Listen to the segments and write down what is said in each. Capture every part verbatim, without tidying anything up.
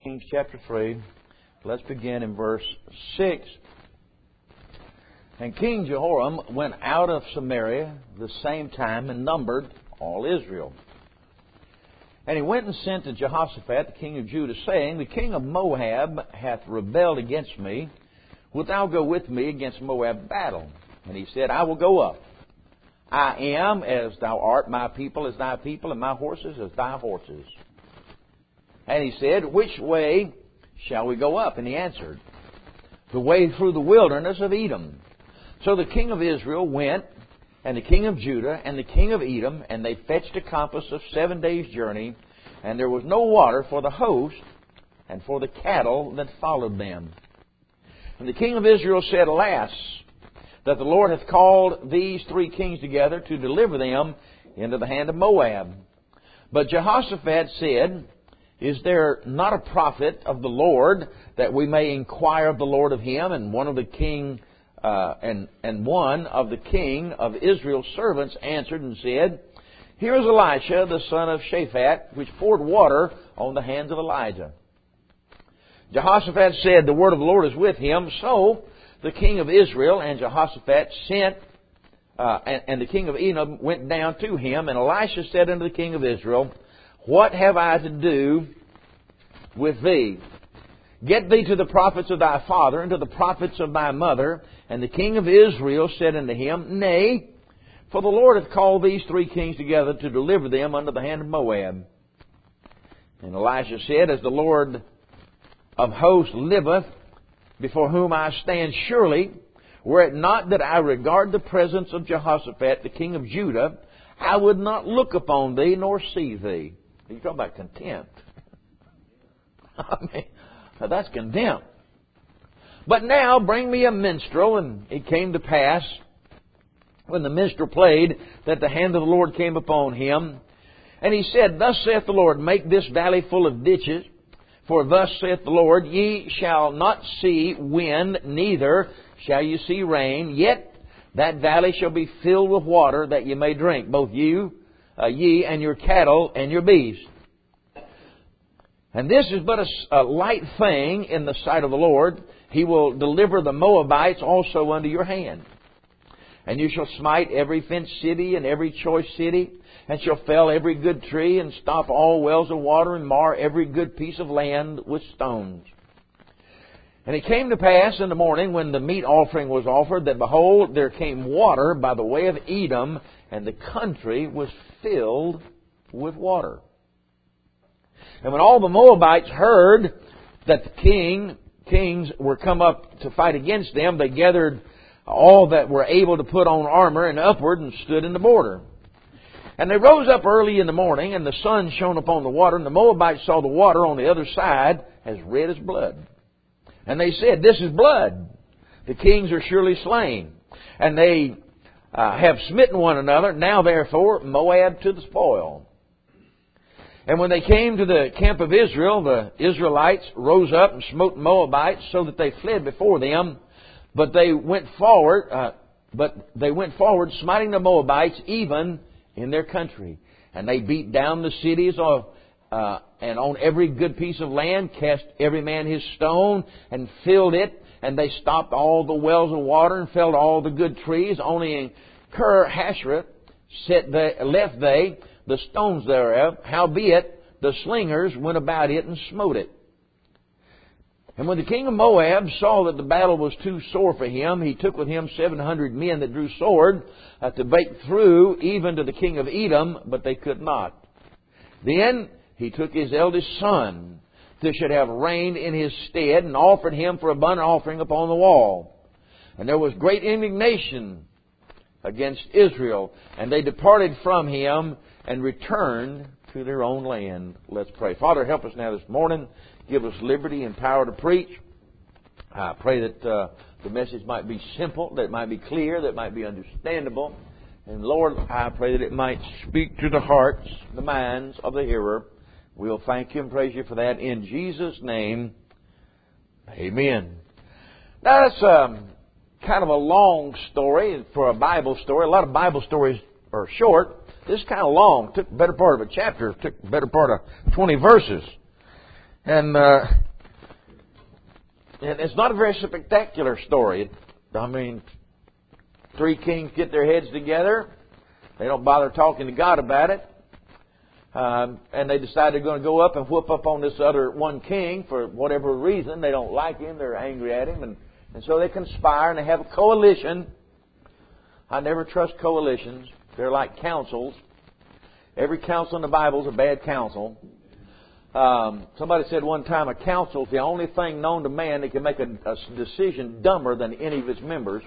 Kings chapter three. Let's begin in verse six. And King Jehoram went out of Samaria the same time and numbered all Israel. And he went and sent to Jehoshaphat, the king of Judah, saying, The king of Moab hath rebelled against me. Wilt thou go with me against Moab battle? And he said, I will go up. I am as thou art, my people as thy people, and my horses as thy horses. And he said, Which way shall we go up? And he answered, The way through the wilderness of Edom. So the king of Israel went, and the king of Judah, and the king of Edom, and they fetched a compass of seven days' journey, and there was no water for the host and for the cattle that followed them. And the king of Israel said, Alas, that the Lord hath called these three kings together to deliver them into the hand of Moab. But Jehoshaphat said, Is there not a prophet of the Lord, that we may inquire of the Lord of him? And one of the king uh, and and one of the king of Israel's servants answered and said, Here is Elisha, the son of Shaphat, which poured water on the hands of Elijah. Jehoshaphat said, The word of the Lord is with him. So the king of Israel and Jehoshaphat sent, uh, and, and the king of Edom went down to him. And Elisha said unto the king of Israel, What have I to do with thee? Get thee to the prophets of thy father and to the prophets of thy mother. And the king of Israel said unto him, Nay, for the Lord hath called these three kings together to deliver them unto the hand of Moab. And Elisha said, As the Lord of hosts liveth, before whom I stand surely, were it not that I regard the presence of Jehoshaphat, the king of Judah, I would not look upon thee nor see thee. You talk about contempt. I mean, that's contempt. But now bring me a minstrel. And it came to pass, when the minstrel played, that the hand of the Lord came upon him. And he said, Thus saith the Lord, Make this valley full of ditches. For thus saith the Lord, Ye shall not see wind, neither shall ye see rain. Yet that valley shall be filled with water, that ye may drink, both you, uh, ye and your cattle and your beasts. And this is but a, a light thing in the sight of the Lord. He will deliver the Moabites also unto your hand. And you shall smite every fenced city and every choice city, and shall fell every good tree, and stop all wells of water, and mar every good piece of land with stones. And it came to pass in the morning, when the meat offering was offered, that behold, there came water by the way of Edom, and the country was filled with water. And when all the Moabites heard that the king, kings were come up to fight against them, they gathered all that were able to put on armor and upward and stood in the border. And they rose up early in the morning, and the sun shone upon the water, and the Moabites saw the water on the other side as red as blood. And they said, This is blood. The kings are surely slain. And they uh, have smitten one another. Now therefore, Moab to the spoil. And when they came to the camp of Israel, the Israelites rose up and smote the Moabites, so that they fled before them. But they went forward, uh, but they went forward, smiting the Moabites even in their country. And they beat down the cities of, uh, and on every good piece of land cast every man his stone and filled it. And they stopped all the wells of water and felled all the good trees. Only in Ker Hashereth set they, left they the stones thereof. Howbeit the slingers went about it and smote it. And when the king of Moab saw that the battle was too sore for him, he took with him seven hundred men that drew sword uh, to break through even to the king of Edom, but they could not. Then he took his eldest son, that should have reigned in his stead, and offered him for a burnt offering upon the wall. And there was great indignation against Israel, and they departed from him and returned to their own land. Let's pray. Father, help us now this morning. Give us liberty and power to preach. I pray that uh, the message might be simple, that it might be clear, that it might be understandable. And Lord, I pray that it might speak to the hearts, the minds of the hearer. We'll thank you and praise you for that in Jesus' name. Amen. Now that's um, kind of a long story for a Bible story. A lot of Bible stories are short. This is kind of long. It took the better part of a chapter. It took the better part of twenty verses. And, uh, and it's not a very spectacular story. I mean, three kings get their heads together. They don't bother talking to God about it. Um, and they decide they're going to go up and whoop up on this other one king for whatever reason. They don't like him. They're angry at him. And, and so they conspire and they have a coalition. I never trust coalitions. They're like councils. Every council in the Bible is a bad council. Um, somebody said one time a council is the only thing known to man that can make a, a decision dumber than any of its members.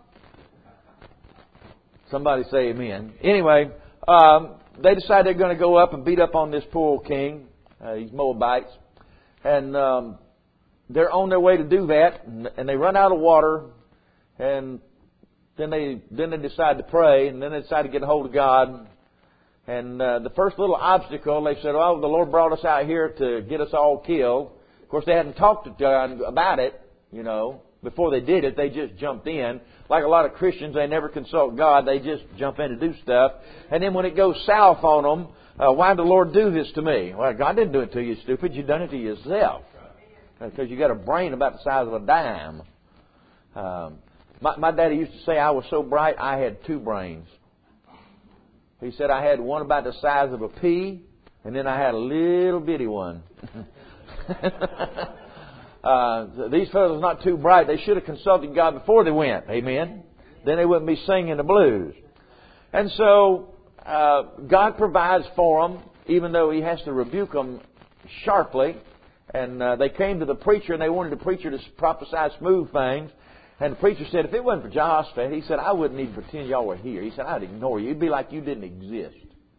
Somebody say amen. Anyway, um, they decide they're going to go up and beat up on this poor king, uh, these Moabites. And um, they're on their way to do that. And, and they run out of water. And then they then they decide to pray. And then they decide to get a hold of God. And uh, the first little obstacle, they said, oh, the Lord brought us out here to get us all killed. Of course, they hadn't talked to God about it, you know. Before they did it, they just jumped in. Like a lot of Christians, they never consult God. They just jump in to do stuff. And then when it goes south on them, uh, why did the Lord do this to me? Well, God didn't do it to you, stupid. You've done it to yourself. Because you got a brain about the size of a dime. Um, my, my daddy used to say I was so bright, I had two brains. He said I had one about the size of a pea, and then I had a little bitty one. uh, these fellows are not too bright. They should have consulted God before they went. Amen? Then they wouldn't be singing the blues. And so uh, God provides for them, even though He has to rebuke them sharply. And uh, they came to the preacher, and they wanted the preacher to prophesy smooth things. And the preacher said, if it wasn't for Jehoshaphat, he said, I wouldn't even pretend y'all were here. He said, I'd ignore you. It'd be like you didn't exist.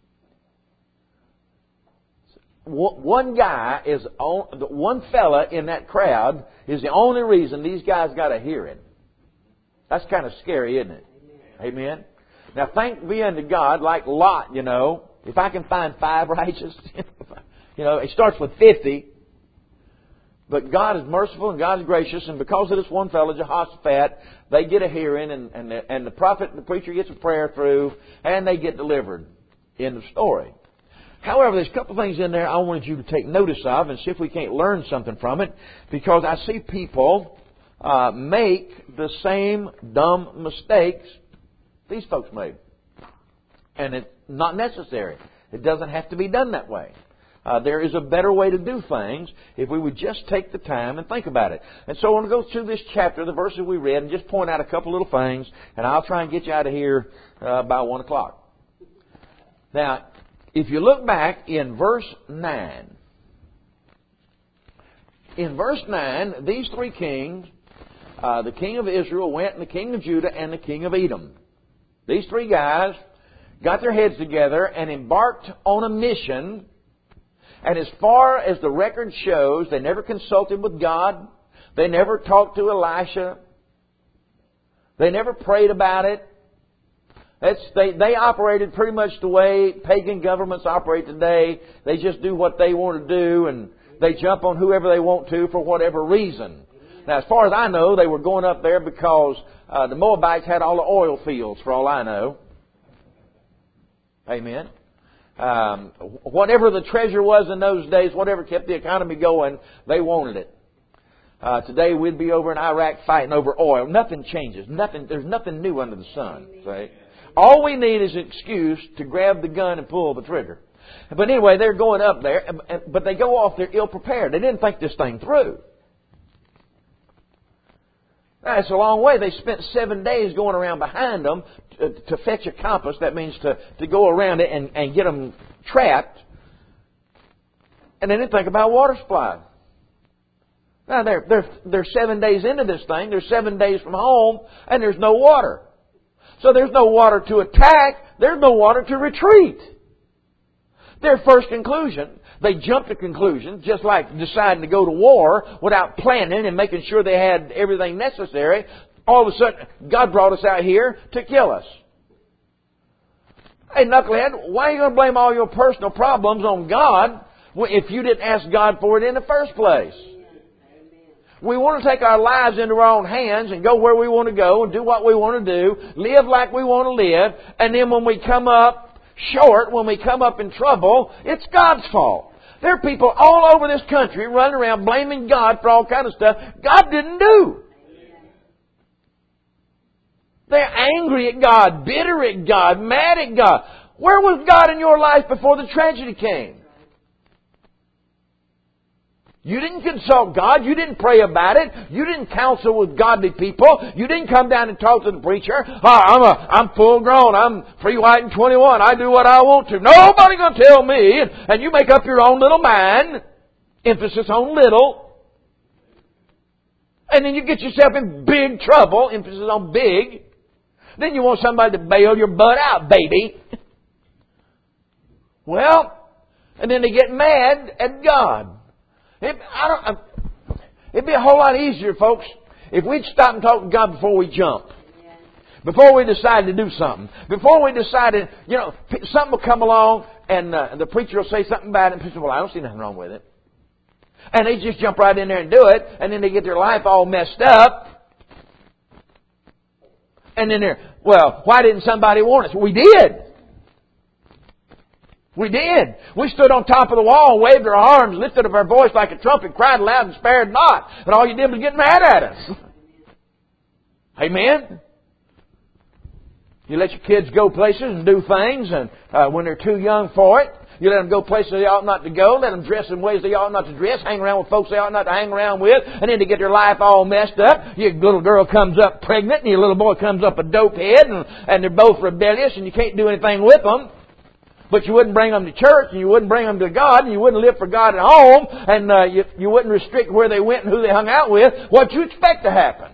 One guy is, on, one fella in that crowd is the only reason these guys got a hearing. That's kind of scary, isn't it? Amen. Amen. Now, thank be unto God, like Lot, you know, if I can find five righteous, you know, it starts with fifty. But God is merciful and God is gracious, and because of this one fellow, Jehoshaphat, they get a hearing, and, and, the, and the prophet and the preacher gets a prayer through, and they get delivered. End of story. However, there's a couple of things in there I wanted you to take notice of and see if we can't learn something from it, because I see people uh, make the same dumb mistakes these folks made. And it's not necessary. It doesn't have to be done that way. Uh, there is a better way to do things if we would just take the time and think about it. And so I want to go through this chapter, the verses we read, and just point out a couple little things, and I'll try and get you out of here uh, by one o'clock. Now, if you look back in verse nine, in verse nine, these three kings, uh, the king of Israel went, and the king of Judah, and the king of Edom. These three guys got their heads together and embarked on a mission. And as far as the record shows, they never consulted with God. They never talked to Elisha. They never prayed about it. That's, they, they operated pretty much the way pagan governments operate today. They just do what they want to do, and they jump on whoever they want to for whatever reason. Now, as far as I know, they were going up there because uh, the Moabites had all the oil fields, for all I know. Amen. Um, whatever the treasure was in those days, whatever kept the economy going, they wanted it. Uh, today we'd be over in Iraq fighting over oil. Nothing changes. Nothing. There's nothing new under the sun. See? All we need is an excuse to grab the gun and pull the trigger. But anyway, they're going up there, but they go off there ill prepared. They didn't think this thing through. That's a long way. They spent seven days going around behind them to, to fetch a compass. That means to, to go around it and, and get them trapped. And they didn't think about water supply. Now, they're, they're, they're seven days into this thing. They're seven days from home, and there's no water. So there's no water to attack. There's no water to retreat. Their first conclusion, they jumped to conclusions, just like deciding to go to war without planning and making sure they had everything necessary. All of a sudden, God brought us out here to kill us. Hey, knucklehead, why are you going to blame all your personal problems on God if you didn't ask God for it in the first place? We want to take our lives into our own hands and go where we want to go and do what we want to do, live like we want to live, and then when we come up short, when we come up in trouble, it's God's fault. There are people all over this country running around blaming God for all kind of stuff God didn't do. They're angry at God, bitter at God, mad at God. Where was God in your life before the tragedy came? You didn't consult God. You didn't pray about it. You didn't counsel with godly people. You didn't come down and talk to the preacher. Oh, I'm a, I'm full grown. I'm free, white, and twenty-one. I do what I want to. Nobody gonna tell me. And, and you make up your own little mind. Emphasis on little. And then you get yourself in big trouble. Emphasis on big. Then you want somebody to bail your butt out, baby. Well, and then they get mad at God. It, I don't, it'd be a whole lot easier, folks, if we'd stop and talk to God before we jump. Before we decide to do something. Before we decided, you know, something will come along and uh, the preacher will say something about it and people say, well, I don't see nothing wrong with it. And they just jump right in there and do it. And then they get their life all messed up. And then they're, well, why didn't somebody warn us? We did. We did. We stood on top of the wall, waved our arms, lifted up our voice like a trumpet, cried aloud and spared not. And all you did was get mad at us. Amen? You let your kids go places and do things, and uh, when they're too young for it, you let them go places they ought not to go, let them dress in ways they ought not to dress, hang around with folks they ought not to hang around with, and then to get their life all messed up, your little girl comes up pregnant, and your little boy comes up a dope head, and, and they're both rebellious, and you can't do anything with them. But you wouldn't bring them to church, and you wouldn't bring them to God, and you wouldn't live for God at home, and uh, you, you wouldn't restrict where they went and who they hung out with. What you expect to happen?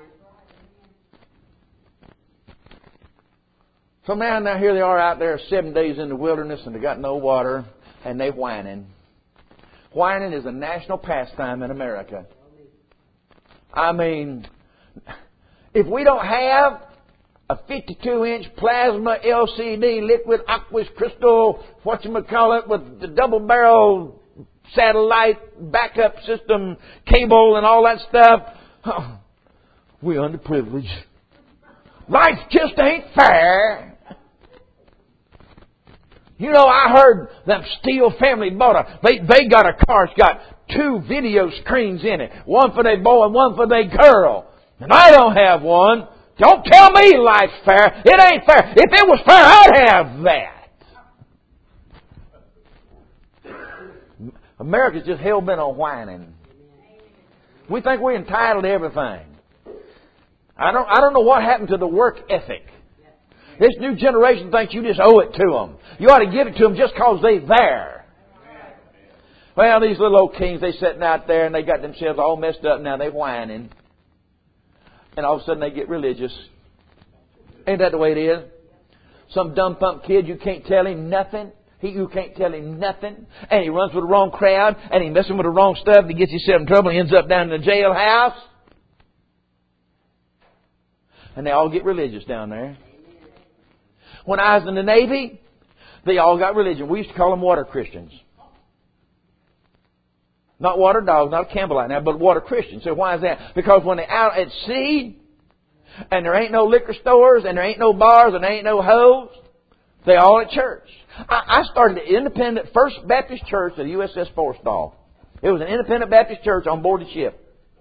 So now, now here they are out there seven days in the wilderness, and they got no water, and they whining. Whining is a national pastime in America. I mean, if we don't have a fifty-two inch plasma L C D liquid aqueous crystal, whatchamacallit, with the double barrel satellite backup system cable and all that stuff, oh, we're underprivileged. Life just ain't fair. You know, I heard them Steele family bought a, they, they got a car that's got two video screens in it. One for their boy and one for their girl. And I don't have one. Don't tell me life's fair. It ain't fair. If it was fair, I'd have that. America's just hell-bent on whining. We think we're entitled to everything. I don't, I don't know what happened to the work ethic. This new generation thinks you just owe it to them. You ought to give it to them just because they're there. Well, these little old kings, they sitting out there and they got themselves all messed up now. They whining. And all of a sudden they get religious. Ain't that the way it is? Some dumb pump kid, you can't tell him nothing. He, you can't tell him nothing. And he runs with the wrong crowd. And he messes with the wrong stuff. And he gets himself in trouble. And he ends up down in the jailhouse. And they all get religious down there. When I was in the Navy, they all got religion. We used to call them water Christians. Not water dogs, not a Campbellite now, but water Christians. So why is that? Because when they're out at sea, and there ain't no liquor stores, and there ain't no bars, and there ain't no hoes, they all at church. I, I started an independent First Baptist Church at the U S S Forrestal. It was an independent Baptist church on board the ship.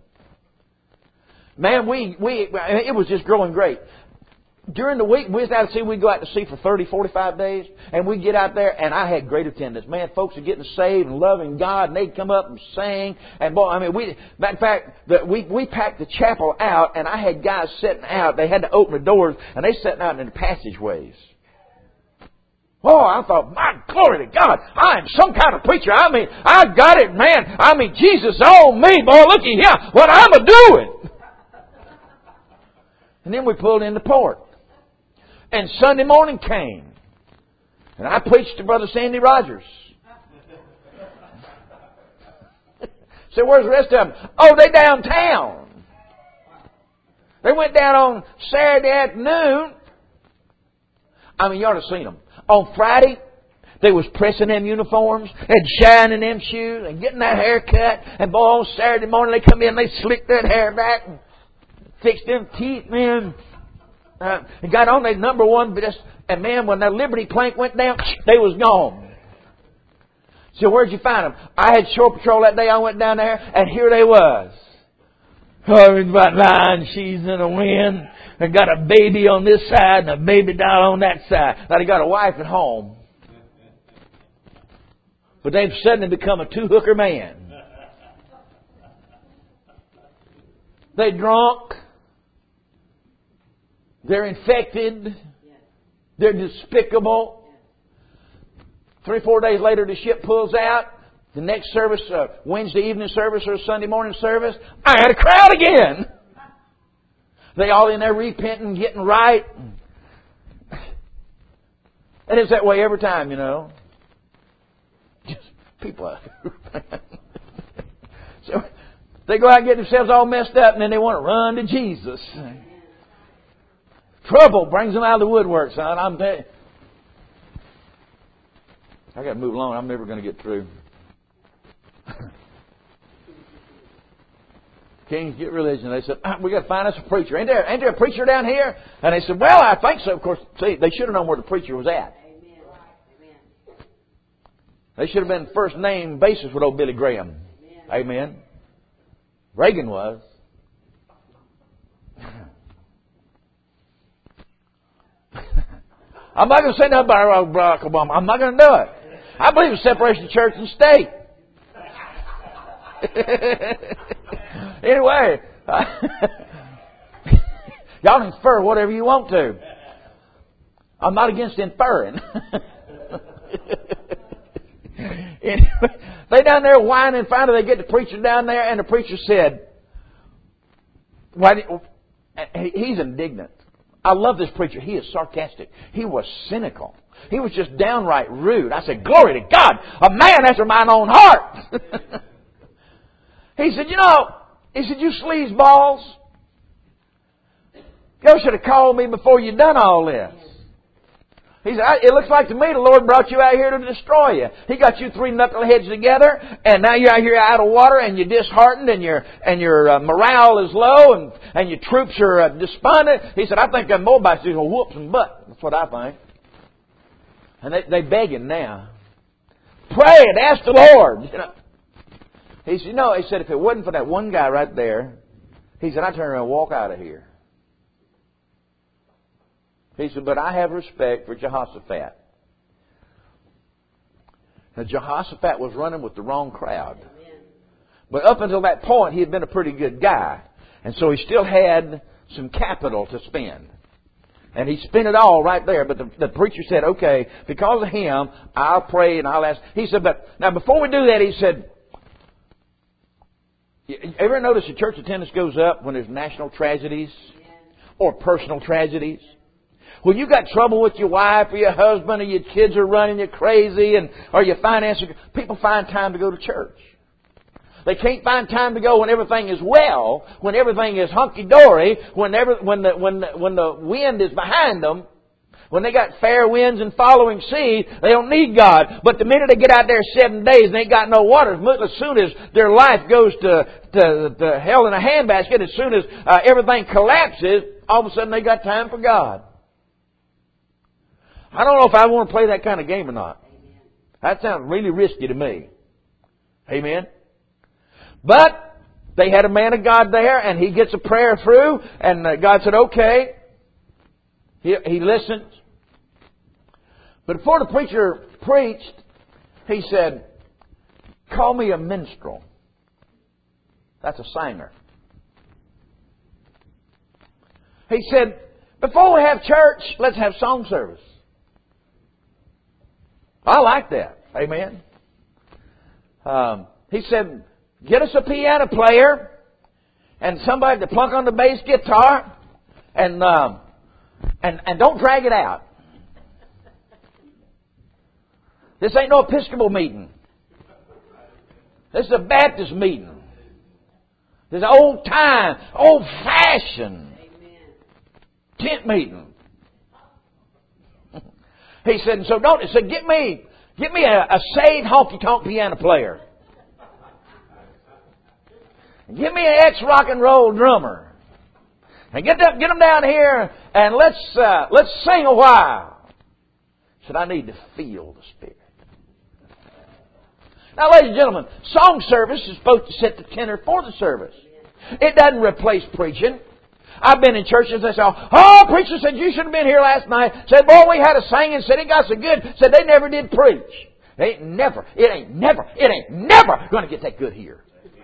Man, we, we, it was just growing great. During the week, we was out at sea, we'd go out to sea for thirty, forty-five days, and we'd get out there, and I had great attendance. Man, folks are getting saved and loving God, and they'd come up and sing, and boy, I mean, we, matter of fact, the, we, we packed the chapel out, and I had guys sitting out, they had to open the doors, and they sitting out in the passageways. Oh, I thought, my glory to God, I am some kind of preacher. I mean, I got it, man. I mean, Jesus on me, boy, look at here, what I'm a-doing. And then we pulled in the port. And Sunday morning came. And I preached to Brother Sandy Rogers. So where's the rest of them? Oh, they downtown. They went down on Saturday afternoon. I mean, you ought to have seen them. On Friday, they was pressing them uniforms and shining them shoes and getting that hair cut. And boy, on Saturday morning they come in and they slicked that hair back and fixed them teeth, man. Uh, and got on their number one, but just, and man, when that Liberty plank went down, they was gone. So where'd you find them? I had shore patrol that day. I went down there, and here they was. Oh, about nine she's in the wind, and got a baby on this side and a baby doll on that side. Now they got a wife at home, but they've suddenly become a two-hooker man. They drunk. They're infected. They're despicable. Three, four days later, the ship pulls out. The next service, uh, Wednesday evening service or Sunday morning service, I had a crowd again. They all in there repenting, getting right. And it's that way every time, you know. Just people. So they go out and get themselves all messed up, and then they want to run to Jesus. Trouble brings them out of the woodwork, son. I'm telling you. I got to move along. I'm never going to get through. Kings get religion. They said, we got to find us a preacher. Ain't there, ain't there a preacher down here? And they said, well, I think so. Of course, see, they should have known where the preacher was at. Amen. They should have been first name basis with old Billy Graham. Amen. Amen. Reagan was. I'm not going to say nothing about Barack Obama. I'm not going to do it. I believe in separation of church and state. Anyway, y'all infer whatever you want to. I'm not against inferring. Anyway, they down there whining. Finally, they get the preacher down there, and the preacher said, "Why?" He's indignant. I love this preacher. He is sarcastic. He was cynical. He was just downright rude. I said, glory to God, a man after mine own heart. He said, you know, he said, you sleazeballs, you should have called me before you done all this. He said, it looks like to me the Lord brought you out here to destroy you. He got you three knuckleheads together, and now you're out here out of water, and you're disheartened, and your and your uh, morale is low, and, and your troops are uh, despondent. He said, I think the Moabites are going to whoop some butt. That's what I think. And they, they begging now. Pray and ask the Lord. You know. He said, you know, he said, if it wasn't for that one guy right there, he said, I'd turn around and walk out of here. He said, but I have respect for Jehoshaphat. Now, Jehoshaphat was running with the wrong crowd. But up until that point, he had been a pretty good guy. And so he still had some capital to spend. And he spent it all right there. But the, the preacher said, okay, because of him, I'll pray and I'll ask. He said, but now before we do that, he said, you ever notice the church attendance goes up when there's national tragedies or personal tragedies? When you got trouble with your wife or your husband or your kids are running you crazy and or your finances, people find time to go to church. They can't find time to go when everything is well, when everything is hunky-dory, when, every, when, the, when, the, when the wind is behind them. When they got fair winds and following sea, they don't need God. But the minute they get out there seven days and they ain't got no water, as soon as their life goes to, to, to hell in a handbasket, as soon as uh, everything collapses, all of a sudden they got time for God. I don't know if I want to play that kind of game or not. That sounds really risky to me. Amen. But they had a man of God there, and he gets a prayer through, and God said, okay. He, he listened. But before the preacher preached, he said, call me a minstrel. That's a singer. He said, before we have church, let's have song service. I like that. Amen. Um, he said, get us a piano player and somebody to plunk on the bass guitar and um, and and don't drag it out. This ain't no Episcopal meeting. This is a Baptist meeting. This is an old time, old fashioned tent meeting. He said, so don't, he said, get me, get me a, a saved honky-tonk piano player. Give me an ex-rock and roll drummer. And get them, get them down here and let's, uh, let's sing a while. He said, I need to feel the Spirit. Now, ladies and gentlemen, song service is supposed to set the tenor for the service. It doesn't replace preaching. I've been in churches that say, oh, preacher said you should have been here last night. Said, boy, we had a singing. Said it got so good. Said they never did preach. It ain't never, it ain't never, it ain't never going to get that good here.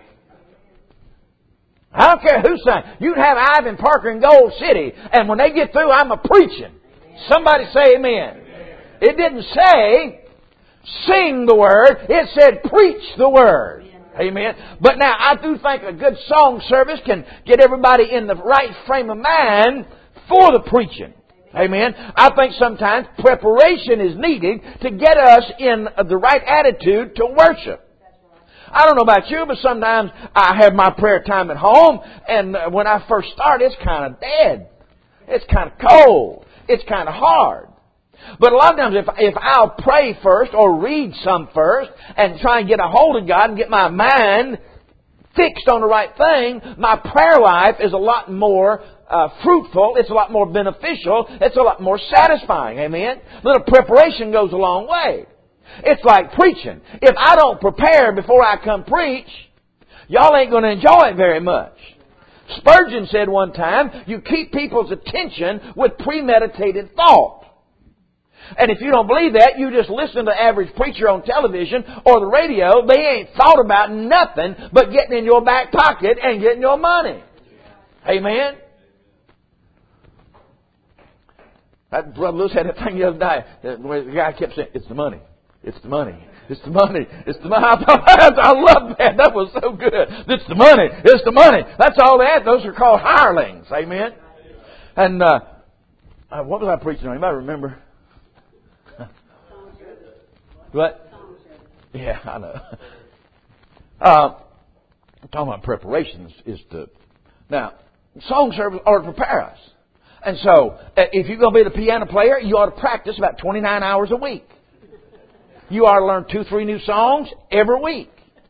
I don't care who sang. You can have Ivan Parker in Gold City, and when they get through, I'm a preaching. Somebody say amen. It didn't say sing the word. It said preach the word. Amen. But now, I do think a good song service can get everybody in the right frame of mind for the preaching. Amen. I think sometimes preparation is needed to get us in the right attitude to worship. I don't know about you, but sometimes I have my prayer time at home, and when I first start, it's kind of dead. It's kind of cold. It's kind of hard. But a lot of times, if if I'll pray first or read some first and try and get a hold of God and get my mind fixed on the right thing, my prayer life is a lot more uh, fruitful. It's a lot more beneficial. It's a lot more satisfying. Amen? A little preparation goes a long way. It's like preaching. If I don't prepare before I come preach, y'all ain't going to enjoy it very much. Spurgeon said one time, you keep people's attention with premeditated thought. And if you don't believe that, you just listen to the average preacher on television or the radio. They ain't thought about nothing but getting in your back pocket and getting your money. Amen? That Brother Lewis had a thing the other day where the guy kept saying, it's the money. It's the money. It's the money. It's the money. I love that. That was so good. It's the money. It's the money. That's all they had. Those are called hirelings. Amen? And uh, what was I preaching on? Anybody remember? What? Yeah, I know. Uh, I'm talking about preparations is to... Now, song service ought to prepare us. And so, if you're going to be the piano player, you ought to practice about twenty-nine hours a week. You ought to learn two, three new songs every week.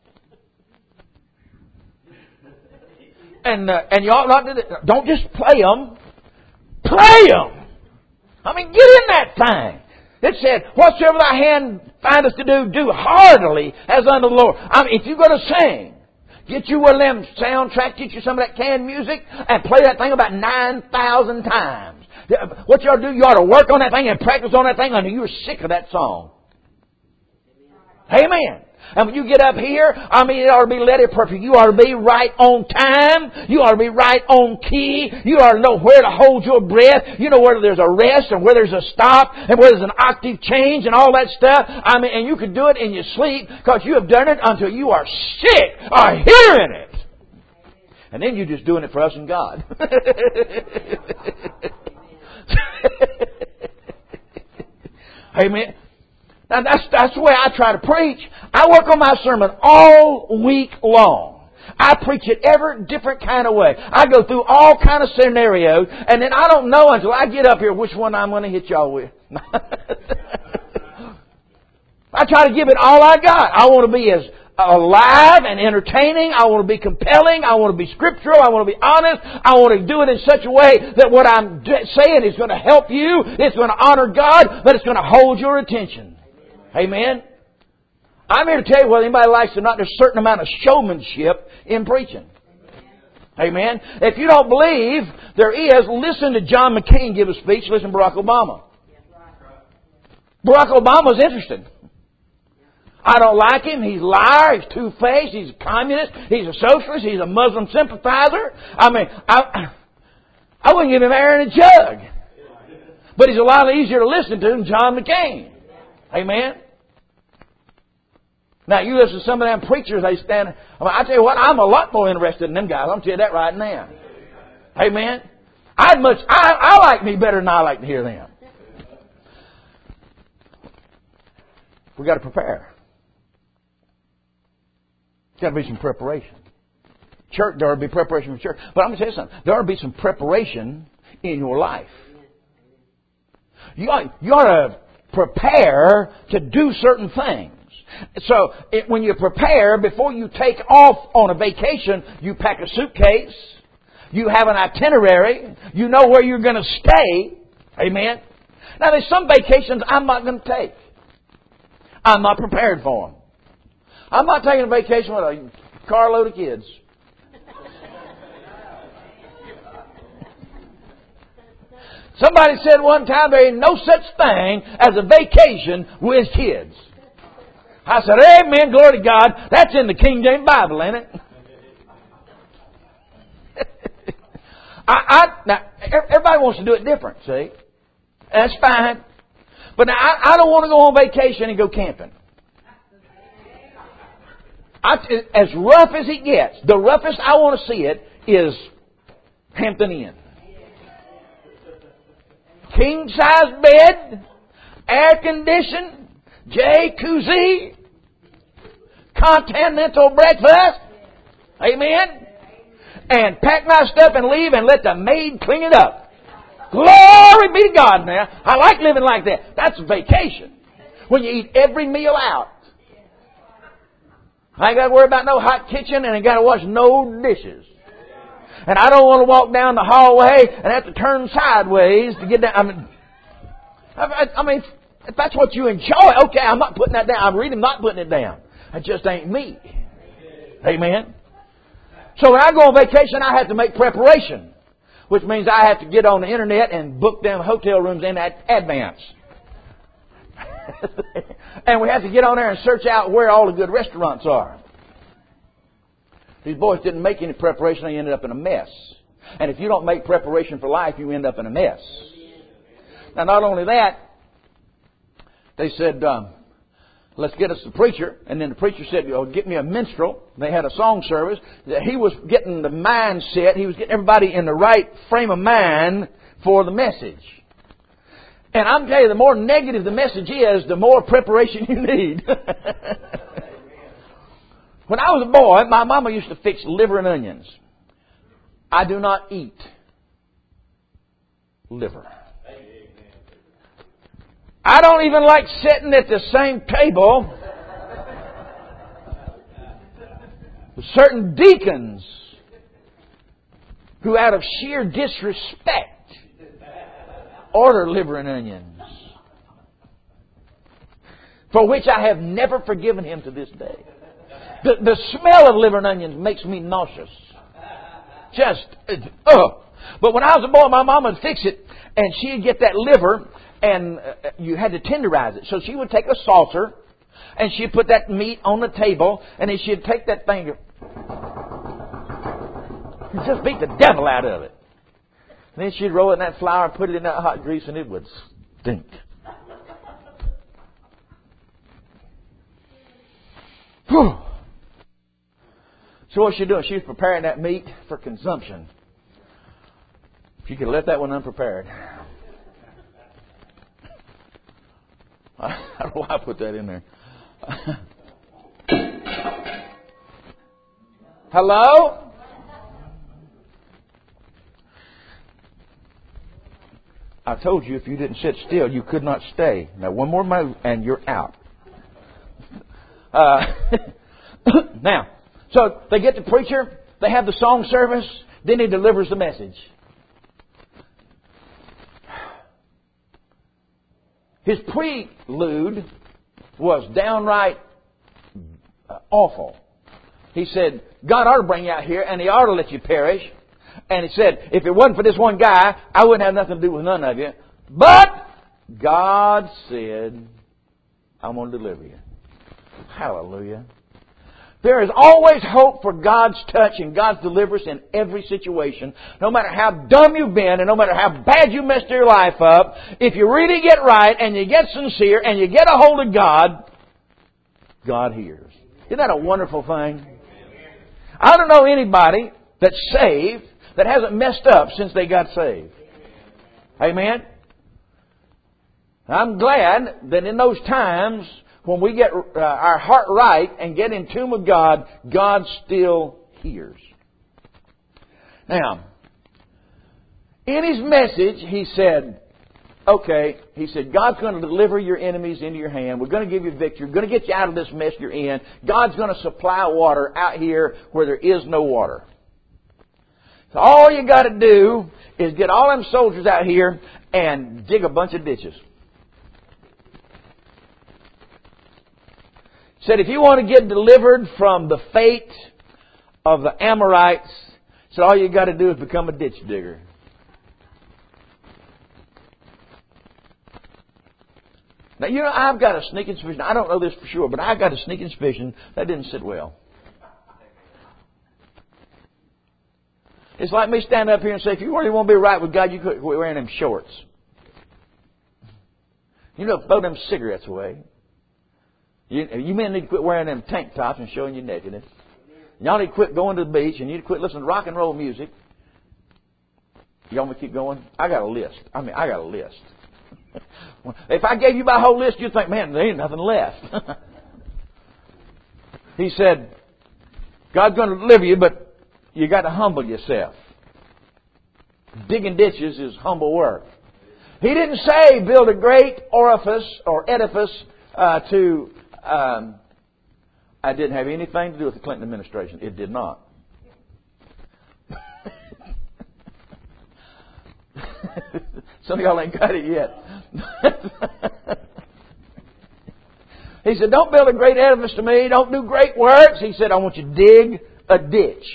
And uh, and you ought not to... Don't just play them. Play them! I mean, get in that thing. It said, whatsoever thy hand findeth to do, do heartily as unto the Lord. I mean, if you're going to sing, get you one of them soundtrack, get you some of that canned music, and play that thing about nine thousand times. What you ought to do, you ought to work on that thing and practice on that thing until you're sick of that song. Amen. And when you get up here, I mean, it ought to be let it perfect. You ought to be right on time. You ought to be right on key. You ought to know where to hold your breath. You know whether there's a rest and where there's a stop and where there's an octave change and all that stuff. I mean, and you can do it in your sleep because you have done it until you are sick of hearing it. And then you're just doing it for us and God. Amen. Now that's, that's the way I try to preach. I work on my sermon all week long. I preach it every different kind of way. I go through all kind of scenarios, and then I don't know until I get up here which one I'm going to hit y'all with. I try to give it all I got. I want to be as alive and entertaining. I want to be compelling. I want to be scriptural. I want to be honest. I want to do it in such a way that what I'm saying is going to help you. It's going to honor God, but it's going to hold your attention. Amen. I'm here to tell you whether anybody likes it or not, there's a certain amount of showmanship in preaching. Amen. If you don't believe there is, listen to John McCain give a speech. Listen to Barack Obama. Barack Obama's interesting. I don't like him. He's a liar. He's two-faced. He's a communist. He's a socialist. He's a Muslim sympathizer. I mean, I, I wouldn't give him air in a jug. But he's a lot easier to listen to than John McCain. Amen. Now, you listen to some of them preachers, they stand... I mean, I tell you what, I'm a lot more interested in them guys. I'm telling you that right now. Amen. I'd much... I, I like me better than I like to hear them. We've got to prepare. There's got to be some preparation. Church, there ought to be preparation for church. But I'm going to tell you something. There ought to be some preparation in your life. You ought, you ought to prepare to do certain things. So, it, when you prepare, before you take off on a vacation, you pack a suitcase, you have an itinerary, you know where you're going to stay. Amen. Now, there's some vacations I'm not going to take. I'm not prepared for them. I'm not taking a vacation with a carload of kids. Somebody said one time there ain't no such thing as a vacation with kids. I said, amen, glory to God. That's in the King James Bible, ain't it? I, I, now, everybody wants to do it different, see? That's fine. But now, I, I don't want to go on vacation and go camping. I, as rough as it gets, the roughest I want to see it is Hampton Inn. King size bed, air conditioned, jacuzzi, continental breakfast. Amen. And pack my stuff and leave and let the maid clean it up. Glory be to God now. I like living like that. That's a vacation. When you eat every meal out. I ain't got to worry about no hot kitchen and I ain't got to wash no dishes. And I don't want to walk down the hallway and have to turn sideways to get down. I mean, I, I mean, if that's what you enjoy, okay, I'm not putting that down. I'm really not putting it down. It just ain't me. Amen. So when I go on vacation, I have to make preparation, which means I have to get on the internet and book them hotel rooms in advance. And we have to get on there and search out where all the good restaurants are. These boys didn't make any preparation. They ended up in a mess. And if you don't make preparation for life, you end up in a mess. Now, not only that, they said, um, let's get us the preacher. And then the preacher said, oh, get me a minstrel. They had a song service. He was getting the mindset. He was getting everybody in the right frame of mind for the message. And I'm telling you, the more negative the message is, the more preparation you need. When I was a boy, my mama used to fix liver and onions. I do not eat liver. I don't even like sitting at the same table with certain deacons who, out of sheer disrespect, order liver and onions, for which I have never forgiven him to this day. The, the smell of liver and onions makes me nauseous. Just, ugh. But when I was a boy, my mom would fix it, and she'd get that liver, and uh, you had to tenderize it. So she would take a saucer, and she'd put that meat on the table, and then she'd take that thing and just beat the devil out of it. And then she'd roll it in that flour, put it in that hot grease, and it would stink. Whew. So what's she doing? She's preparing that meat for consumption. She could have left that one unprepared. I don't know why I put that in there. Hello? I told you if you didn't sit still, you could not stay. Now one more move and you're out. Uh, now, so they get the preacher, they have the song service, then he delivers the message. His prelude was downright awful. He said, God ought to bring you out here and He ought to let you perish. And He said, if it wasn't for this one guy, I wouldn't have nothing to do with none of you. But God said, I'm going to deliver you. Hallelujah. There is always hope for God's touch and God's deliverance in every situation. No matter how dumb you've been and no matter how bad you messed your life up, if you really get right and you get sincere and you get a hold of God, God hears. Isn't that a wonderful thing? I don't know anybody that's saved that hasn't messed up since they got saved. Amen? I'm glad that in those times when we get uh, our heart right and get in tune with God, God still hears. Now, in His message, He said, okay, He said, God's going to deliver your enemies into your hand. We're going to give you victory. We're going to get you out of this mess you're in. God's going to supply water out here where there is no water. So all you got to do is get all them soldiers out here and dig a bunch of ditches. Said, if you want to get delivered from the fate of the Amorites, said, all you got to do is become a ditch digger. Now, you know, I've got a sneaking suspicion. I don't know this for sure, but I've got a sneaking suspicion that didn't sit well. It's like me standing up here and say, if you really want to be right with God, you quit wearing them shorts. You know, throw them cigarettes away. You, you men need to quit wearing them tank tops and showing your nakedness. Y'all need to quit going to the beach, and you need to quit listening to rock and roll music. You want me to keep going? I got a list. I mean, I got a list. If I gave you my whole list, you'd think, man, there ain't nothing left. He said, God's going to deliver you, but you got to humble yourself. Digging ditches is humble work. He didn't say build a great orifice or edifice uh, to... Um, I didn't have anything to do with the Clinton administration. It did not. Some of y'all ain't got it yet. He said, don't build a great edifice to me. Don't do great works. He said, I want you to dig a ditch.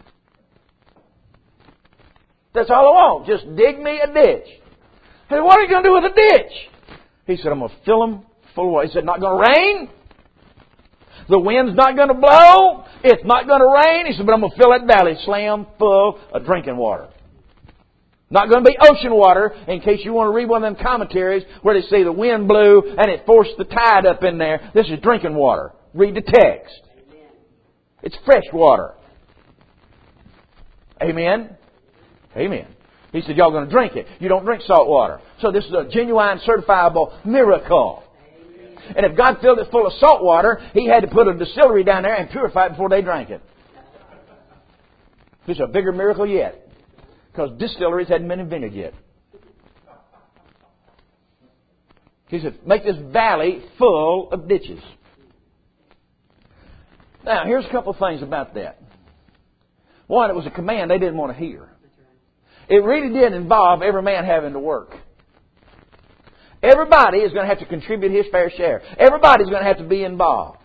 That's all I want. Just dig me a ditch. He said, what are you going to do with a ditch? He said, I'm going to fill them full of water. He said, not going to rain. The wind's not going to blow. It's not going to rain. He said, but I'm going to fill that valley slam full of drinking water. Not going to be ocean water, in case you want to read one of them commentaries where they say the wind blew and it forced the tide up in there. This is drinking water. Read the text. Amen. It's fresh water. Amen? Amen. He said, y'all going to drink it. You don't drink salt water. So this is a genuine, certifiable miracle. Amen. And if God filled it full of salt water, He had to put a distillery down there and purify it before they drank it. This is a bigger miracle yet. Because distilleries hadn't been invented yet. He said, make this valley full of ditches. Now, here's a couple of things about that. One, it was a command they didn't want to hear. It really did involve every man having to work. Everybody is going to have to contribute his fair share. Everybody's going to have to be involved.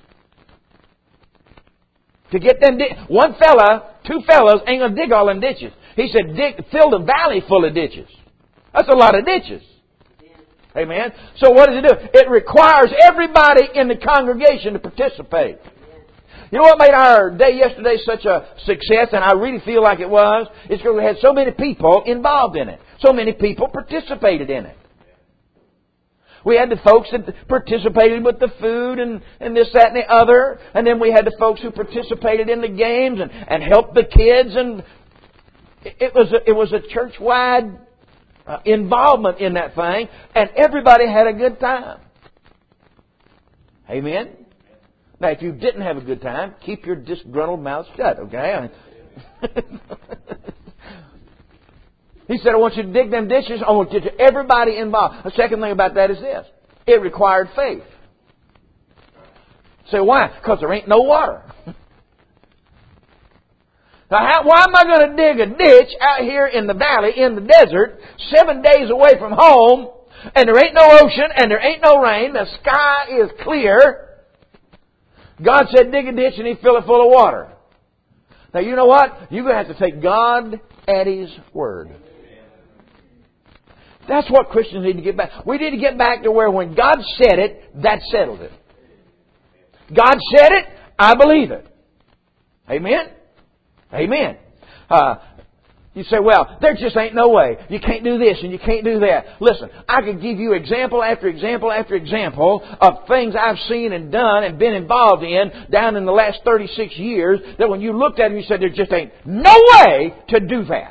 To get them, di- one fella, two fellas ain't going to dig all them ditches. He said, dig, fill the valley full of ditches. That's a lot of ditches. Amen. So what does it do? It requires everybody in the congregation to participate. You know what made our day yesterday such a success, and I really feel like it was? It's because we had so many people involved in it. So many people participated in it. We had the folks that participated with the food and, and this, that, and the other. And then we had the folks who participated in the games and, and helped the kids. And it was a, it was a church-wide uh, involvement in that thing. And everybody had a good time. Amen? Now, if you didn't have a good time, keep your disgruntled mouth shut, okay? I mean, he said, I want you to dig them ditches. I want you to everybody involved. The second thing about that is this. It required faith. Say, why? Because there ain't no water. Now, how, why am I going to dig a ditch out here in the valley, in the desert, seven days away from home, and there ain't no ocean, and there ain't no rain, the sky is clear. God said, dig a ditch, and He'd fill it full of water. Now, you know what? You're going to have to take God at His word. That's what Christians need to get back. We need to get back to where when God said it, that settled it. God said it, I believe it. Amen? Amen. Uh, you say, well, there just ain't no way. You can't do this and you can't do that. Listen, I could give you example after example after example of things I've seen and done and been involved in down in the last thirty-six years that when you looked at them, you said, there just ain't no way to do that.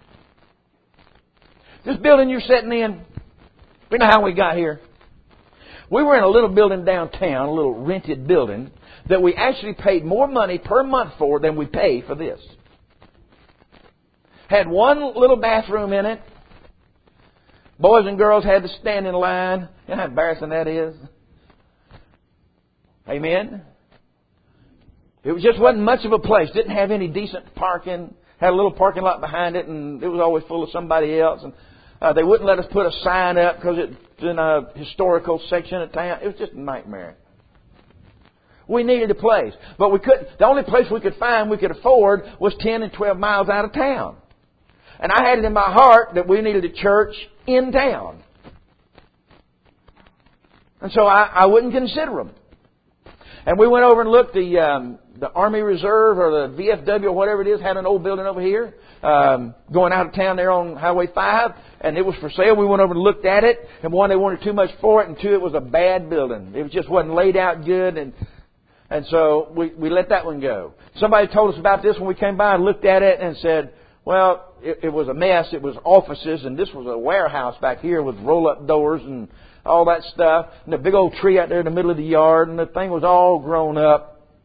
This building you're sitting in, you know how we got here? We were in a little building downtown, a little rented building, that we actually paid more money per month for than we pay for this. Had one little bathroom in it. Boys and girls had to stand in line. You know how embarrassing that is? Amen? It just wasn't much of a place. Didn't have any decent parking. Had a little parking lot behind it, and it was always full of somebody else. And uh, they wouldn't let us put a sign up because it's in a historical section of town. It was just a nightmare. We needed a place. But we couldn't, the only place we could find we could afford was ten and twelve miles out of town. And I had it in my heart that we needed a church in town. And so I, I wouldn't consider them. And we went over and looked. The um, the Army Reserve or the V F W or whatever it is had an old building over here um, going out of town there on Highway five. And it was for sale. We went over and looked at it. And one, they wanted too much for it. And two, it was a bad building. It just wasn't laid out good. And and so we, we let that one go. Somebody told us about this when we came by and looked at it and said, well, it, it was a mess. It was offices. And this was a warehouse back here with roll-up doors and all that stuff. And a big old tree out there in the middle of the yard. And the thing was all grown up.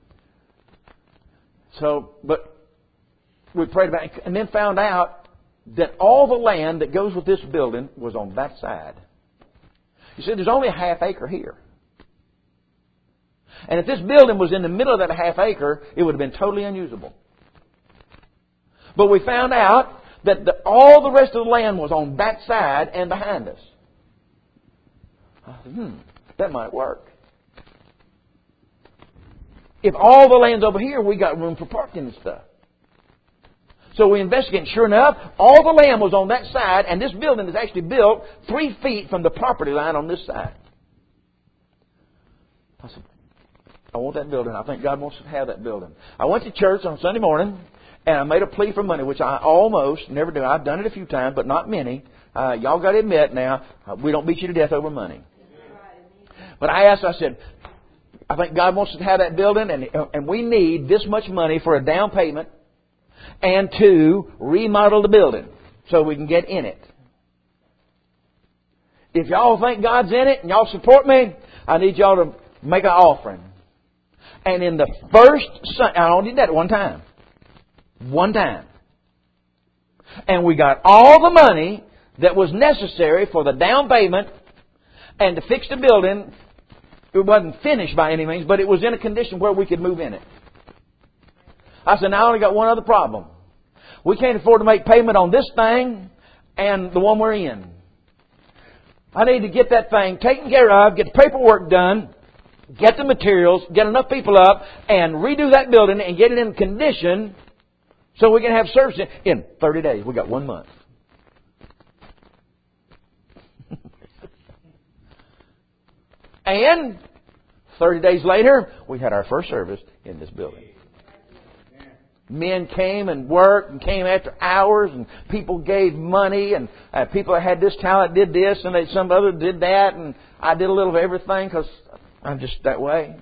So, but we prayed about it and then found out that all the land that goes with this building was on that side. You see, there's only a half acre here. And if this building was in the middle of that half acre, it would have been totally unusable. But we found out that the, all the rest of the land was on that side and behind us. I said, hmm, that might work. If all the land's over here, we got room for parking and stuff. So we investigated. Sure enough, all the land was on that side, and this building is actually built three feet from the property line on this side. I said, I want that building. I think God wants to have that building. I went to church on Sunday morning, and I made a plea for money, which I almost never do. I've done it a few times, but not many. Uh, y'all got to admit now, we don't beat you to death over money. But I asked, I said, I think God wants us to have that building, and, and we need this much money for a down payment and to remodel the building so we can get in it. If y'all think God's in it and y'all support me, I need y'all to make an offering. And in the first Sunday, I only did that one time. One time. And we got all the money that was necessary for the down payment and to fix the building. It wasn't finished by any means, but it was in a condition where we could move in it. I said, now I only got one other problem. We can't afford to make payment on this thing and the one we're in. I need to get that thing taken care of, get the paperwork done, get the materials, get enough people up, and redo that building and get it in condition so we can have service in thirty days. We got one month. And thirty days later, we had our first service in this building. Men came and worked and came after hours, and people gave money, and uh, people that had this talent did this, and they, some other did that, and I did a little of everything because I'm just that way.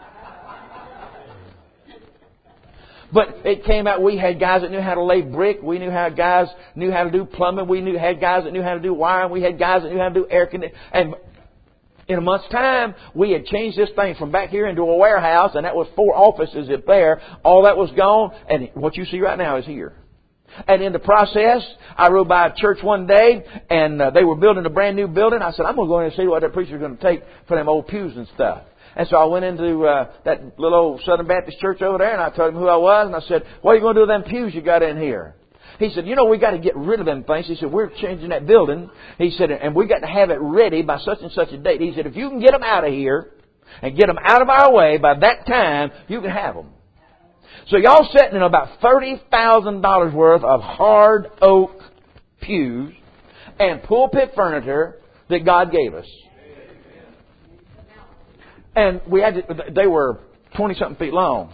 But it came out, we had guys that knew how to lay brick. We knew how guys knew how to do plumbing. We knew had guys that knew how to do wiring. We had guys that knew how to do air conditioning. And in a month's time, we had changed this thing from back here into a warehouse, and that was four offices up there. All that was gone, and what you see right now is here. And in the process, I rode by a church one day, and uh, they were building a brand new building. I said, I'm going to go in and see what that preacher's going to take for them old pews and stuff. And so I went into uh, that little old Southern Baptist church over there, and I told him who I was, and I said, what are you going to do with them pews you got in here? He said, you know, we got to get rid of them things. He said, we're changing that building. He said, and we got to have it ready by such and such a date. He said, if you can get them out of here and get them out of our way by that time, you can have them. So y'all sitting in about thirty thousand dollars worth of hard oak pews and pulpit furniture that God gave us. And we had to, they were twenty-something feet long.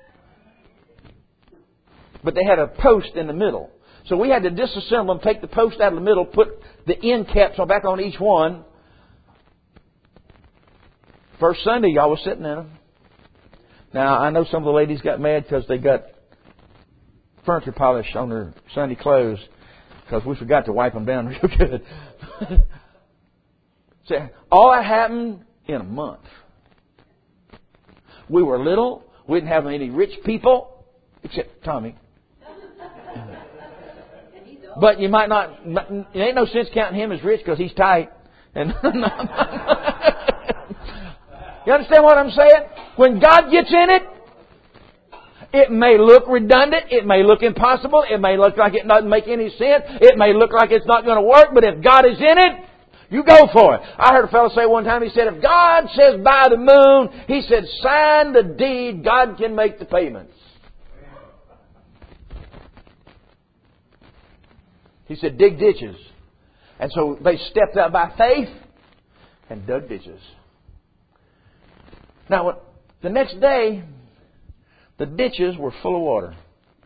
But they had a post in the middle. So we had to disassemble them, take the post out of the middle, put the end caps on back on each one. First Sunday, y'all was sitting in them. Now, I know some of the ladies got mad because they got furniture polish on their Sunday clothes because we forgot to wipe them down real good. So, all that happened in a month. We were little. We didn't have any rich people, except Tommy. But you might not, it ain't no sense counting him as rich because he's tight. And you understand what I'm saying? When God gets in it, it may look redundant. It may look impossible. It may look like it doesn't make any sense. It may look like it's not going to work. But if God is in it, You go for it. I heard a fellow say one time, he said, if God says buy the moon, he said, sign the deed, God can make the payments. He said, dig ditches. And so they stepped out by faith and dug ditches. Now, the next day, the ditches were full of water.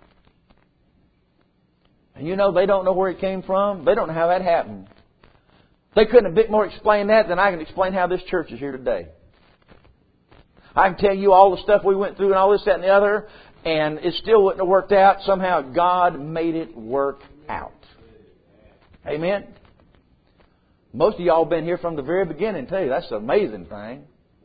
And you know, they don't know where it came from. They don't know how that happened. They couldn't a bit more explain that than I can explain how this church is here today. I can tell you all the stuff we went through and all this, that, and the other, and it still wouldn't have worked out. Somehow God made it work out. Amen? Most of y'all been here from the very beginning, too. That's an amazing thing.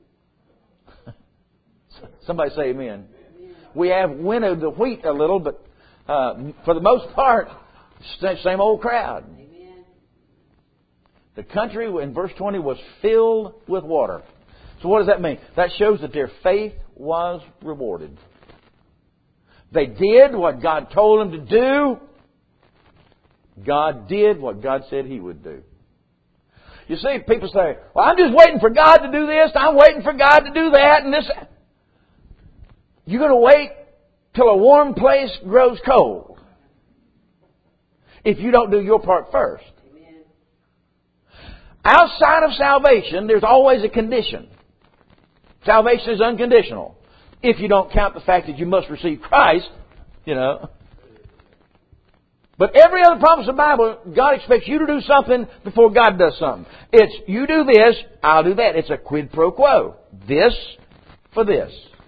Somebody say amen. We have winnowed the wheat a little, but uh, for the most part, same old crowd. The country in verse twenty was filled with water. So what does that mean? That shows that their faith was rewarded. They did what God told them to do. God did what God said He would do. You see, people say, well, I'm just waiting for God to do this. I'm waiting for God to do that and this. You're going to wait till a warm place grows cold if you don't do your part first. Amen. Outside of salvation, there's always a condition. Salvation is unconditional. If you don't count the fact that you must receive Christ, you know. But every other promise of the Bible, God expects you to do something before God does something. It's, you do this, I'll do that. It's a quid pro quo. This for this.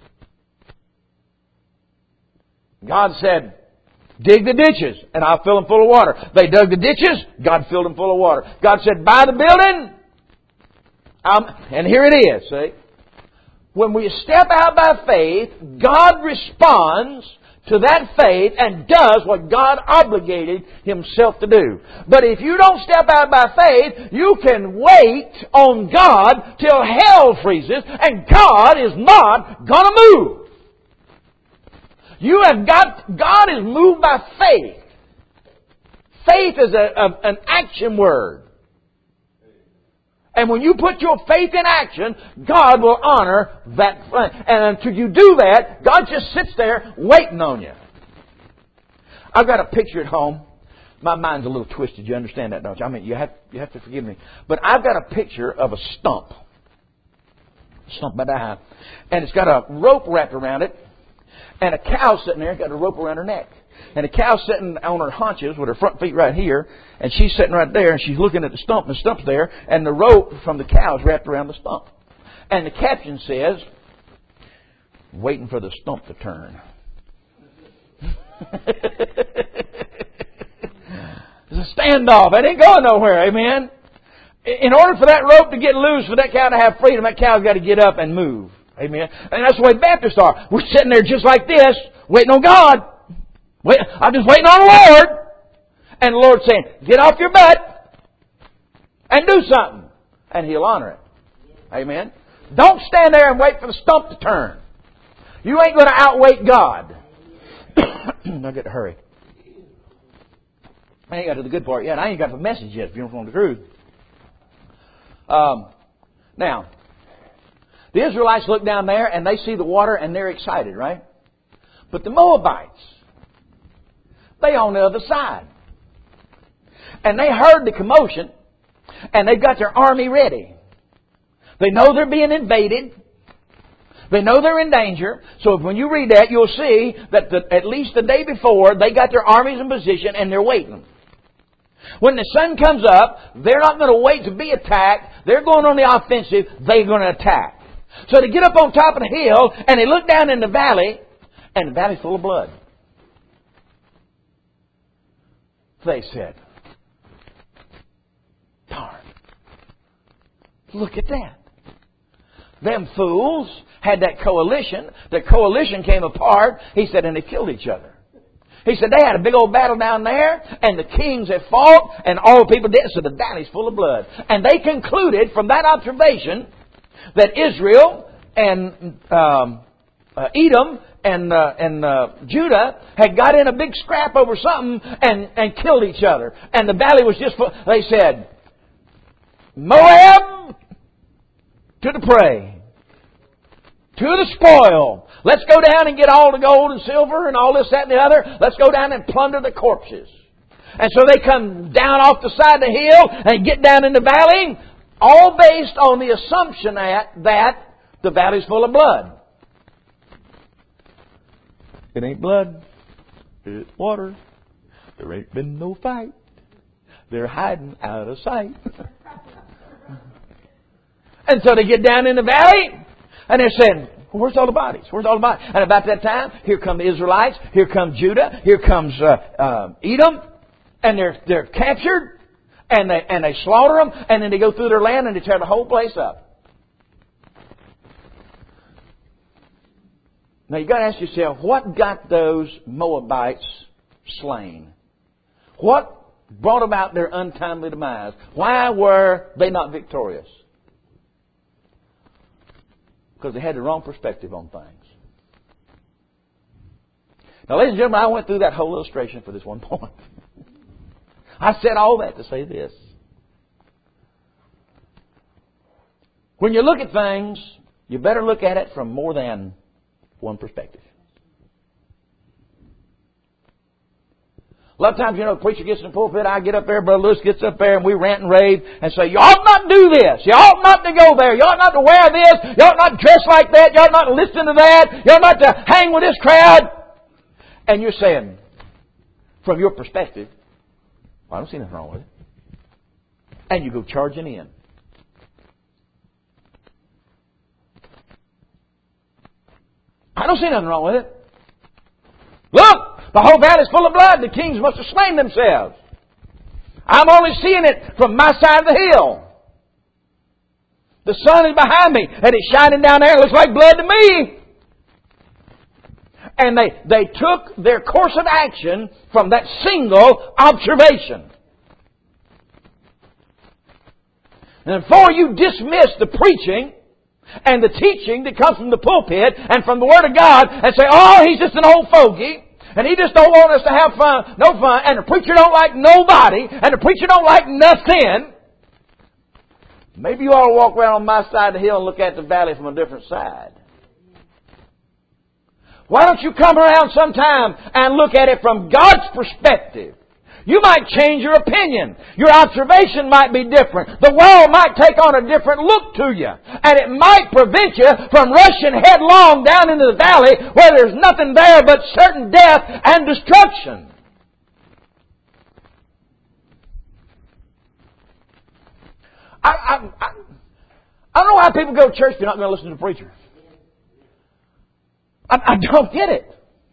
God said, dig the ditches, and I'll fill them full of water. They dug the ditches, God filled them full of water. God said, buy the building, um, and here it is, see. When we step out by faith, God responds to that faith and does what God obligated Himself to do. But if you don't step out by faith, you can wait on God till hell freezes, and God is not going to move. You have got, God is moved by faith. Faith is a, a, an action word. And when you put your faith in action, God will honor that. And until you do that, God just sits there waiting on you. I've got a picture at home. My mind's a little twisted. You understand that, don't you? I mean, you have, you have to forgive me. But I've got a picture of a stump. Stump by the high. And it's got a rope wrapped around it. And a cow sitting there, got a rope around her neck. And the cow's sitting on her haunches with her front feet right here. And she's sitting right there and she's looking at the stump. And the stump's there. And the rope from the cow's wrapped around the stump. And the caption says, waiting for the stump to turn. It's a standoff. It ain't going nowhere. Amen. In order for that rope to get loose, for that cow to have freedom, that cow's got to get up and move. Amen. And that's the way Baptists are. We're sitting there just like this, waiting on God. Wait, I'm just waiting on the Lord. And the Lord's saying, get off your butt and do something. And He'll honor it. Amen. Don't stand there and wait for the stump to turn. You ain't going to outwait God. I got to hurry. I ain't got to the good part yet. I ain't got the message yet if you don't want the truth. Um, now, the Israelites look down there and they see the water and they're excited, right? But the Moabites, they on the other side. And they heard the commotion and they've got their army ready. They know they're being invaded. They know they're in danger. So when you read that, you'll see that the, at least the day before, they got their armies in position and they're waiting. When the sun comes up, they're not going to wait to be attacked. They're going on the offensive. They're going to attack. So they get up on top of the hill and they look down in the valley, and the valley's full of blood. They said, darn, look at that. Them fools had that coalition. The coalition came apart. He said, and they killed each other. He said, they had a big old battle down there, and the kings have fought, and all the people did. So the valley's full of blood. And they concluded from that observation that Israel and um, uh, Edom and uh, and uh, Judah had got in a big scrap over something and, and killed each other. And the valley was just full. They said, Moab to the prey, to the spoil. Let's go down and get all the gold and silver and all this, that, and the other. Let's go down and plunder the corpses. And so they come down off the side of the hill and get down in the valley, all based on the assumption that, that the valley's full of blood. It ain't blood. It's water. There ain't been no fight. They're hiding out of sight. And so they get down in the valley and they're saying, where's all the bodies? Where's all the bodies? And about that time, here come the Israelites. Here comes Judah. Here comes uh, uh, Edom. And they're they're captured, and they and they slaughter them, and then they go through their land and they tear the whole place up. Now you got to ask yourself, what got those Moabites slain? What brought about their untimely demise? Why were they not victorious? Because they had the wrong perspective on things. Now, ladies and gentlemen, I went through that whole illustration for this one point. I said all that to say this. When you look at things, you better look at it from more than one perspective. A lot of times, you know, the preacher gets in the pulpit, I get up there, Brother Lewis gets up there, and we rant and rave and say, you ought not do this. You ought not to go there. You ought not to wear this. You ought not to dress like that. You ought not to listen to that. You ought not to hang with this crowd. And you're saying, from your perspective, I don't see nothing wrong with it. And you go charging in. I don't see nothing wrong with it. Look, the whole valley's full of blood. The kings must have slain themselves. I'm only seeing it from my side of the hill. The sun is behind me, and it's shining down there. It looks like blood to me. And they, they took their course of action from that single observation. And before you dismiss the preaching and the teaching that comes from the pulpit and from the Word of God and say, oh, he's just an old fogey, and he just don't want us to have fun, no fun, and the preacher don't like nobody, and the preacher don't like nothing, maybe you ought to walk around on my side of the hill and look at the valley from a different side. Why don't you come around sometime and look at it from God's perspective? You might change your opinion. Your observation might be different. The world might take on a different look to you. And it might prevent you from rushing headlong down into the valley where there's nothing there but certain death and destruction. I, I, I, I don't know why people go to church if you're not going to listen to the preacher. I, I don't get it.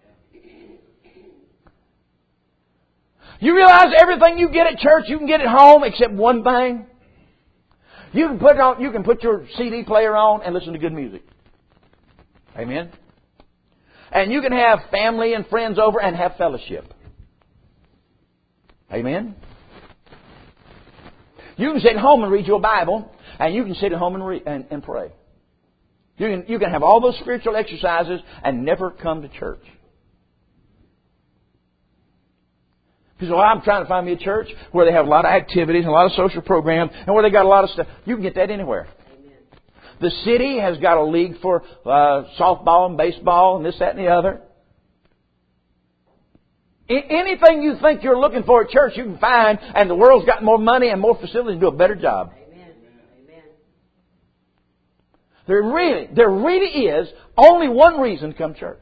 You realize everything you get at church, you can get at home except one thing? You can put on, you can put your C D player on and listen to good music. Amen? And you can have family and friends over and have fellowship. Amen? You can sit at home and read your Bible, and you can sit at home and, read, and, and pray. You can, you can have all those spiritual exercises and never come to church. You say, well, I'm trying to find me a church where they have a lot of activities and a lot of social programs and where they got a lot of stuff. You can get that anywhere. Amen. The city has got a league for uh, softball and baseball and this, that, and the other. I- anything you think you're looking for at church, you can find, and the world's got more money and more facilities to do a better job. Amen. Amen. There really, there really is only one reason to come to church.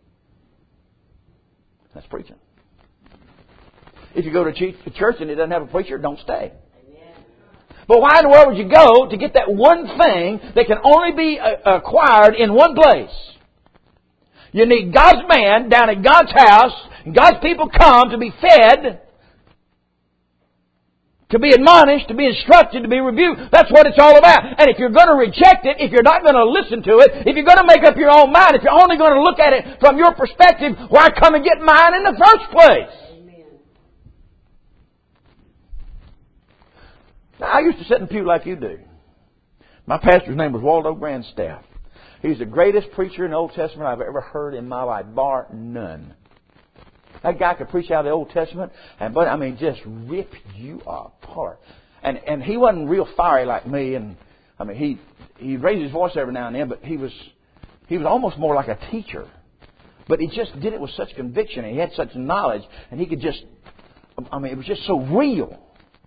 That's preaching. If you go to a church and it doesn't have a preacher, don't stay. Amen. But why in the world would you go to get that one thing that can only be acquired in one place? You need God's man down at God's house, and God's people come to be fed, to be admonished, to be instructed, to be rebuked. That's what it's all about. And if you're going to reject it, if you're not going to listen to it, if you're going to make up your own mind, if you're only going to look at it from your perspective, why come and get mine in the first place? Now, I used to sit in the pew like you do. My pastor's name was Waldo Grandstaff. He's the greatest preacher in the Old Testament I've ever heard in my life, bar none. That guy could preach out of the Old Testament, and but I mean, just rip you apart. And and he wasn't real fiery like me. And I mean, he he raised his voice every now and then, but he was he was almost more like a teacher. But he just did it with such conviction, and he had such knowledge, and he could just, I mean, it was just so real.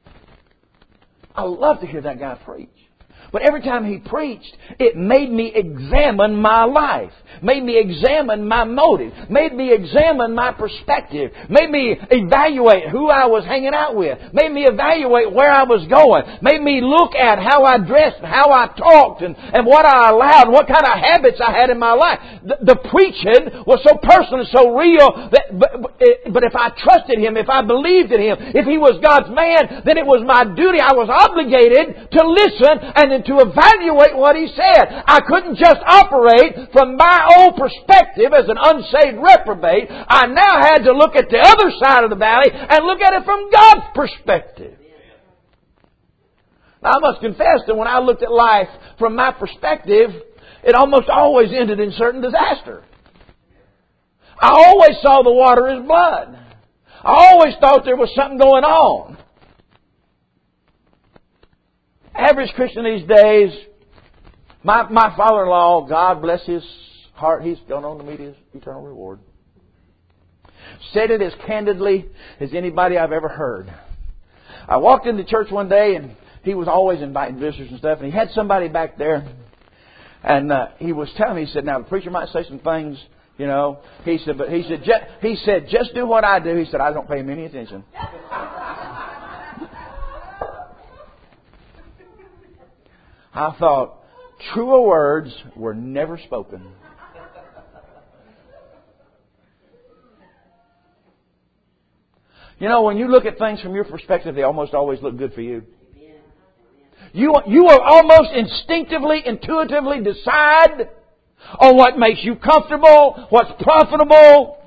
I love to hear that guy preach. But every time he preached, it made me examine my life, made me examine my motive, made me examine my perspective, made me evaluate who I was hanging out with, made me evaluate where I was going, made me look at how I dressed, how I talked, and, and what I allowed, what kind of habits I had in my life. The, the preaching was so personal and so real, that, but, but if I trusted Him, if I believed in Him, if He was God's man, then it was my duty, I was obligated to listen and to evaluate what He said. I couldn't just operate from my own perspective as an unsaved reprobate. I now had to look at the other side of the valley and look at it from God's perspective. Now, I must confess that when I looked at life from my perspective, it almost always ended in certain disaster. I always saw the water as blood. I always thought there was something going on. Average Christian these days, my my father-in-law, God bless his heart, he's gone on to meet his eternal reward, said it as candidly as anybody I've ever heard. I walked into church one day, and he was always inviting visitors and stuff, and he had somebody back there, and uh, he was telling me, he said, now the preacher might say some things, you know. He said, but he said, just, he said, just do what I do. He said, I don't pay him any attention. I thought, truer words were never spoken. You know, when you look at things from your perspective, they almost always look good for you. You, you will almost instinctively, intuitively decide on what makes you comfortable, what's profitable,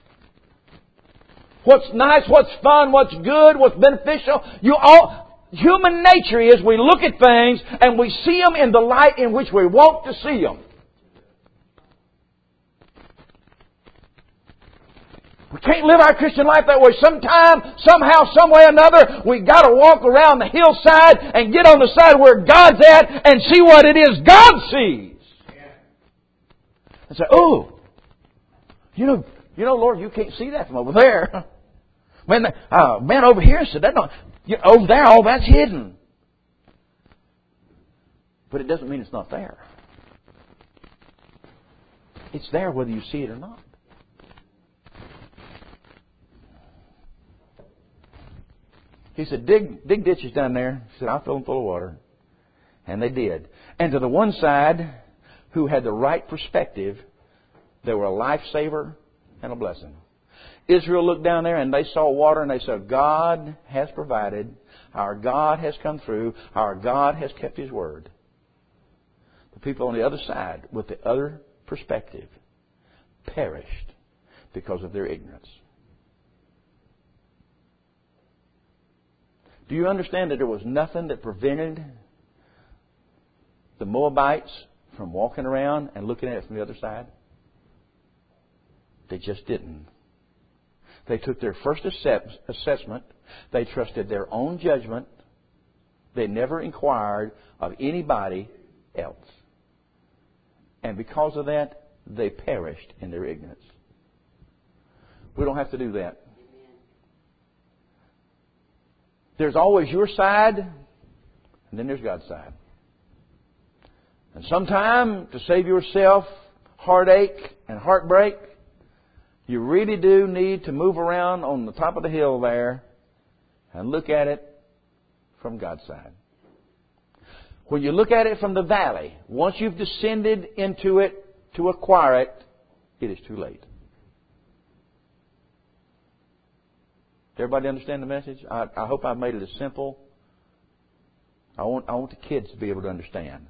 what's nice, what's fun, what's good, what's beneficial. You all... Human nature is we look at things and we see them in the light in which we want to see them. We can't live our Christian life that way. Sometime, somehow, some way or another, we got to walk around the hillside and get on the side where God's at and see what it is God sees. And say, oh, you know, you know, Lord, you can't see that from over there. Man, uh, man over here said that. Don't, you know, over there, all that's hidden. But it doesn't mean it's not there. It's there whether you see it or not. He said, dig, dig ditches down there. He said, I'll fill them full of water. And they did. And to the one side, who had the right perspective, they were a lifesaver and a blessing. Israel looked down there and they saw water and they said, God has provided. Our God has come through. Our God has kept His word. The people on the other side, with the other perspective, perished because of their ignorance. Do you understand that there was nothing that prevented the Moabites from walking around and looking at it from the other side? They just didn't. They took their first assessment. They trusted their own judgment. They never inquired of anybody else. And because of that, they perished in their ignorance. We don't have to do that. There's always your side, and then there's God's side. And sometime, to save yourself heartache and heartbreak, you really do need to move around on the top of the hill there and look at it from God's side. When you look at it from the valley, once you've descended into it to acquire it, it is too late. Everybody understand the message? I, I hope I've made it as simple. I want, I want the kids to be able to understand.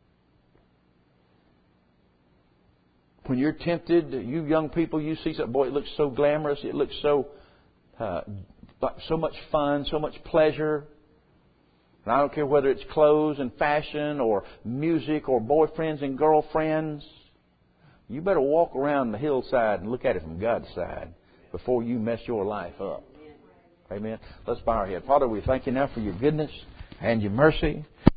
When you're tempted, you young people, you see something, boy, it looks so glamorous, it looks so uh, so much fun, so much pleasure. And I don't care whether it's clothes and fashion or music or boyfriends and girlfriends. You better walk around the hillside and look at it from God's side before you mess your life up. Amen. Let's bow our head. Father, we thank You now for Your goodness and your mercy.